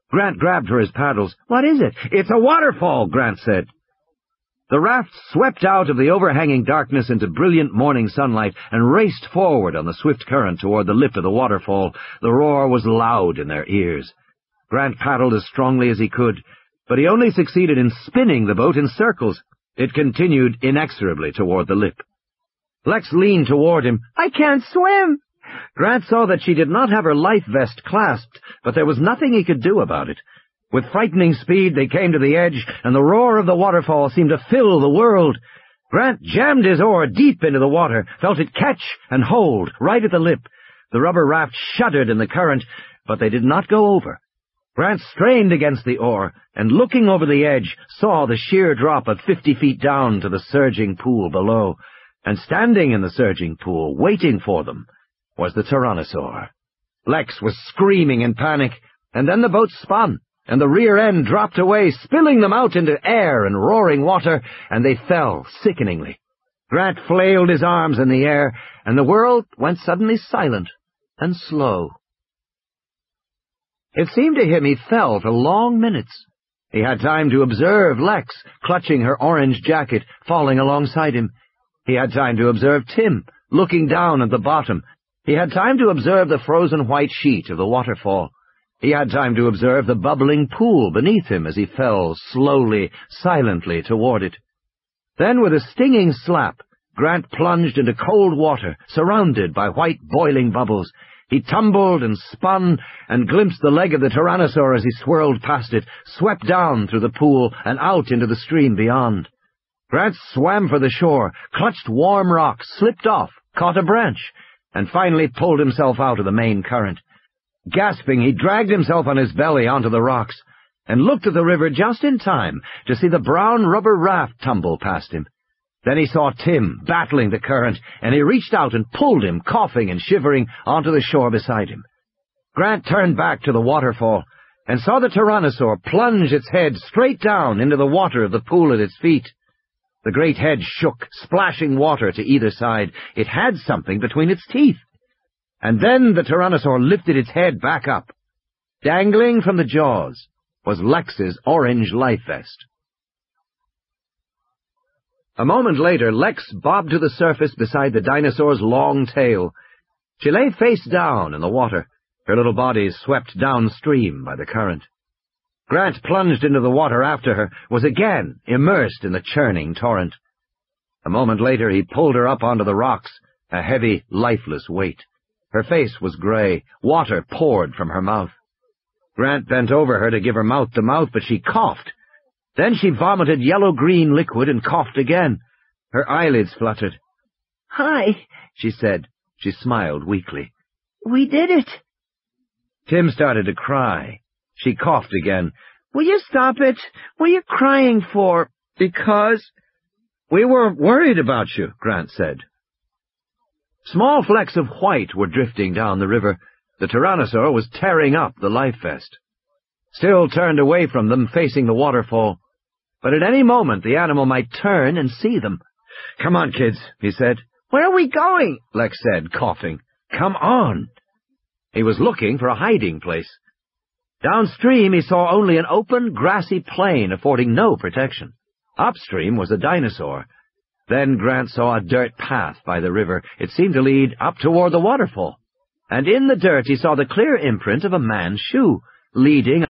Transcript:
Grant grabbed for his paddles. "What is it?" "It's a waterfall," Grant said. The raft swept out of the overhanging darkness into brilliant morning sunlight and raced forward on the swift current toward the lip of the waterfall. The roar was loud in their ears. Grant paddled as strongly as he could, but he only succeeded in spinning the boat in circles. It continued inexorably toward the lip. Lex leaned toward him. "I can't swim!" Grant saw that she did not have her life vest clasped, but there was nothing he could do about it. With frightening speed they came to the edge, and the roar of the waterfall seemed to fill the world. Grant jammed his oar deep into the water, felt it catch and hold right at the lip. The rubber raft shuddered in the current, but they did not go over. Grant strained against the oar, and looking over the edge, saw the sheer drop of 50 feet down to the surging pool below, and standing in the surging pool, waiting for them, was the Tyrannosaur. Lex was screaming in panic, and then the boat spun, and the rear end dropped away, spilling them out into air and roaring water, and they fell sickeningly. Grant flailed his arms in the air, and the world went suddenly silent and slow. It seemed to him he fell for long minutes. He had time to observe Lex, clutching her orange jacket, falling alongside him. He had time to observe Tim, looking down at the bottom. He had time to observe the frozen white sheet of the waterfall. He had time to observe the bubbling pool beneath him as he fell slowly, silently toward it. Then, with a stinging slap, Grant plunged into cold water, surrounded by white boiling bubbles. He tumbled and spun, and glimpsed the leg of the Tyrannosaur as he swirled past it, swept down through the pool and out into the stream beyond. Grant swam for the shore, clutched warm rocks, slipped off, caught a branch, and finally pulled himself out of the main current. Gasping, he dragged himself on his belly onto the rocks, and looked at the river just in time to see the brown rubber raft tumble past him. Then he saw Tim battling the current, and he reached out and pulled him, coughing and shivering, onto the shore beside him. Grant turned back to the waterfall, and saw the Tyrannosaur plunge its head straight down into the water of the pool at its feet. The great head shook, splashing water to either side. It had something between its teeth. And then the Tyrannosaur lifted its head back up. Dangling from the jaws was Lex's orange life vest. A moment later, Lex bobbed to the surface beside the dinosaur's long tail. She lay face down in the water, her little body swept downstream by the current. Grant plunged into the water after her, was again immersed in the churning torrent. A moment later he pulled her up onto the rocks, a heavy, lifeless weight. Her face was gray. Water poured from her mouth. Grant bent over her to give her mouth to mouth, but she coughed. Then she vomited yellow-green liquid and coughed again. Her eyelids fluttered. "Hi," she said. She smiled weakly. "We did it." Tim started to cry. She coughed again. "Will you stop it? What are you crying for?" "Because—" "We were worried about you," Grant said. Small flecks of white were drifting down the river. The Tyrannosaur was tearing up the life vest. Still turned away from them, facing the waterfall. But at any moment the animal might turn and see them. "Come on, kids," he said. "Where are we going?" Lex said, coughing. "Come on." He was looking for a hiding place. Downstream he saw only an open, grassy plain affording no protection. Upstream was a dinosaur. Then Grant saw a dirt path by the river. It seemed to lead up toward the waterfall. And in the dirt he saw the clear imprint of a man's shoe, leading